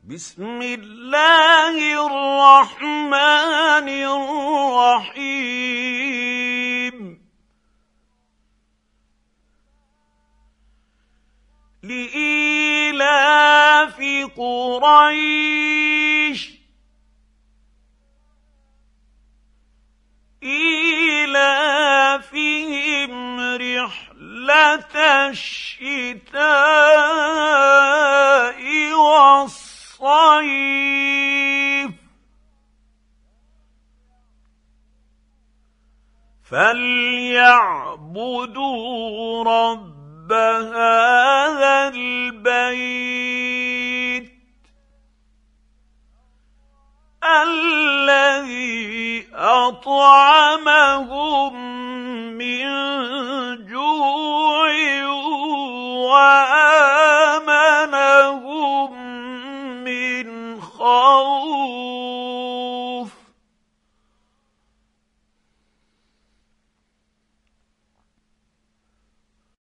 بسم الله الرحمن الرحيم لإيلاف قريش إيلافهم رحلة الشتاء والصيف فليعبدوا رب هذا البيت الذي أطعمهم من جوع وآمنهم من خوف.